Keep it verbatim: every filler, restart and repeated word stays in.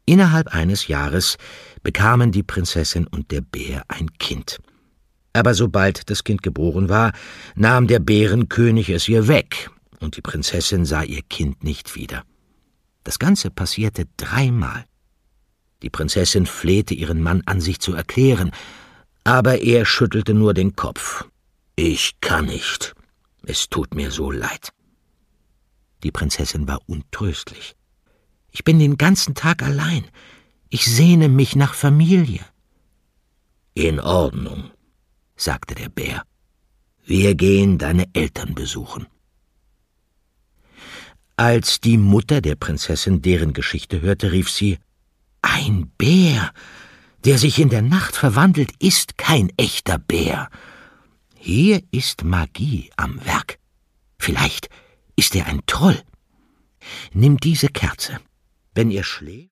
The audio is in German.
Innerhalb eines Jahres bekamen die Prinzessin und der Bär ein Kind. Aber sobald das Kind geboren war, nahm der Bärenkönig es ihr weg, und die Prinzessin sah ihr Kind nicht wieder. Das Ganze passierte dreimal. Die Prinzessin flehte ihren Mann an, sich zu erklären, aber er schüttelte nur den Kopf. »Ich kann nicht. Es tut mir so leid.« Die Prinzessin war untröstlich. »Ich bin den ganzen Tag allein. Ich sehne mich nach Familie.« »In Ordnung«, sagte der Bär. »Wir gehen deine Eltern besuchen.« Als die Mutter der Prinzessin deren Geschichte hörte, rief sie: »Ein Bär, der sich in der Nacht verwandelt, ist kein echter Bär. Hier ist Magie am Werk. Vielleicht ist er ein Troll. Nimm diese Kerze. Wenn ihr schläft...«